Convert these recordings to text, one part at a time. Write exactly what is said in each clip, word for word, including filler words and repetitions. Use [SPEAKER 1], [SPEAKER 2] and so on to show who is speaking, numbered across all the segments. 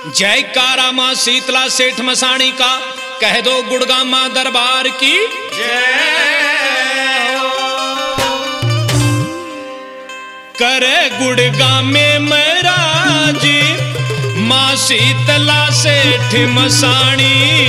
[SPEAKER 1] जयकारा मां शीतला सेठ मसाणी का कह दो गुड़गामा दरबार की जय। करे गुड़गामे महाराज मां शीतला सेठ मसाणी,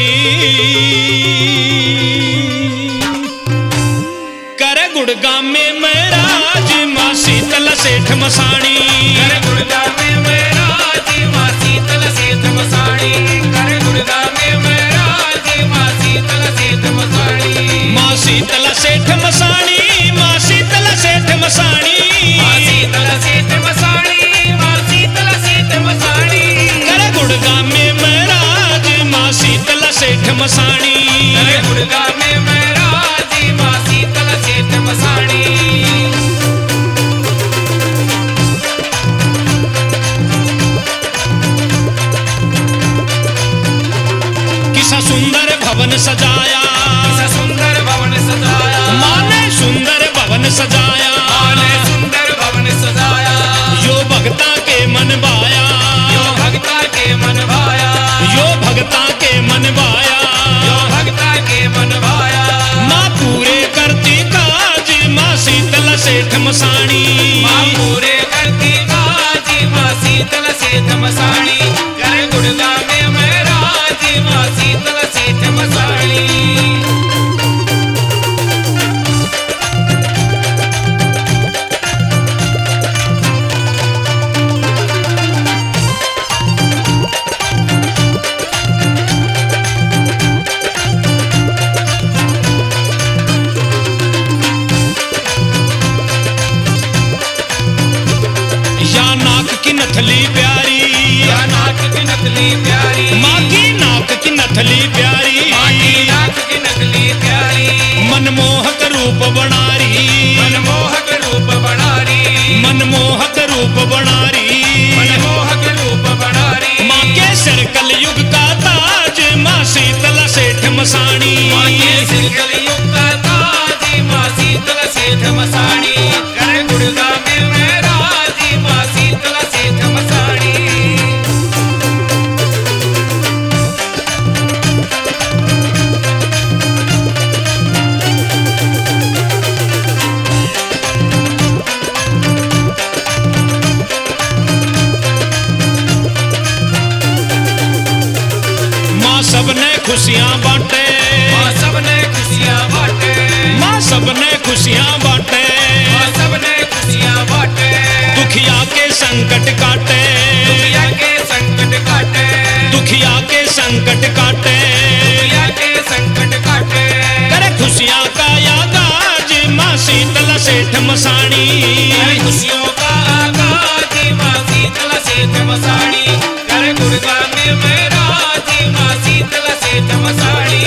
[SPEAKER 1] करे गुड़गामे महाराज मां शीतला सेठ मसाणी,
[SPEAKER 2] करे गुड़गामे महाराज मां शीतला सेठ मसाणी, करे गुड़गामे महाराज मां शीतला सेठ मसाणी,
[SPEAKER 1] मां शीतला सेठ मसाणी, मां शीतला सेठ मसाणी,
[SPEAKER 2] मां शीतला सेठ मसाणी, मां शीतला सेठ मसाणी,
[SPEAKER 1] करे गुड़गामे महाराज मां शीतला सेठ मसाणी,
[SPEAKER 2] करे गुड़गामे महाराज मां शीतला सेठ मसाणी।
[SPEAKER 1] किसा सुंदर भवन सजाया,
[SPEAKER 2] किसा सुंदर भवन सजाया,
[SPEAKER 1] मां ने सुंदर भवन सजाया,
[SPEAKER 2] मां ने सुंदर भवन सजाया,
[SPEAKER 1] यो भगता के मन भाया,
[SPEAKER 2] यो भगता के मन भाया,
[SPEAKER 1] यो भगता के मन भाया,
[SPEAKER 2] यो भगता के मन भाया,
[SPEAKER 1] मां पूरे करती काज मां शीतला सेठ मसाणी,
[SPEAKER 2] मां पूरे करती काज मां शीतला सेठ मसाणी, करे गुड़गामे महाराज मां शीतला सेठ मसाणी।
[SPEAKER 1] या नाक की नथली प्यारी,
[SPEAKER 2] या नाक की नकली प्यारी,
[SPEAKER 1] माँ की नाक की नथली प्यारी,
[SPEAKER 2] मां की नाक की नकली प्यारी,
[SPEAKER 1] मनमोहक रूप बनारी,
[SPEAKER 2] मनमोहक रूप बनारी,
[SPEAKER 1] मनमोहक रूप बनारी,
[SPEAKER 2] मनमोहक रूप बनारी,
[SPEAKER 1] माँ के सिर कलयुग का ताज माँ शीतला सेठ मसाणी,
[SPEAKER 2] मां के सिर कलयुग का ताज मां शीतला सेठ मसाणी, करे गुड़गामे महाराज मां शीतला सेठ मसाणी।
[SPEAKER 1] माँ सबने खुशियाँ बांटे,
[SPEAKER 2] मां सबने खुशियां बांटे,
[SPEAKER 1] माँ सबने खुशियाँ बांटे,
[SPEAKER 2] मां सबने खुशियां बांटे,
[SPEAKER 1] दुखिया के संकट काटे,
[SPEAKER 2] दुनिया के संकट काटे,
[SPEAKER 1] दुखिया के संकट काटे,
[SPEAKER 2] दुनिया के संकट काटे,
[SPEAKER 1] करे खुशियाँ का आगाज माँ शीतला सेठ मसाणी,
[SPEAKER 2] करे खुशियों का आगाज मां शीतला सेठ मसाणी, करे गुड़गामे महाराज मां शीतला सेठ मसाणी।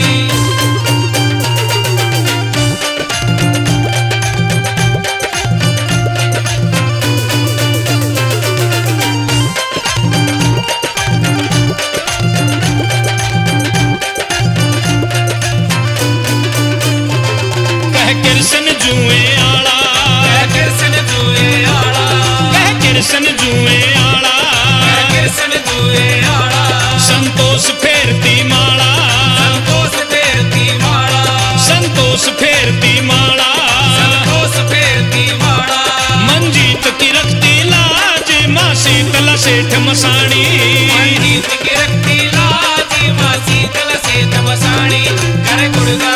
[SPEAKER 1] कह कृष्ण जुए आला,
[SPEAKER 2] कह कृष्ण जुए आला,
[SPEAKER 1] कह कृष्ण जुए आला,
[SPEAKER 2] कह कृष्ण जुए आला,
[SPEAKER 1] संतोष फेरती माला,
[SPEAKER 2] संतोष फेरती माला,
[SPEAKER 1] संतोष फेरती माला,
[SPEAKER 2] संतोष फेरती माला,
[SPEAKER 1] मंजीत की रखती लाज माँ शीतला सेठ मसाणी,
[SPEAKER 2] मंजीत की रखती लाज मां शीतला सेठ मसाणी, करे गुड़गामे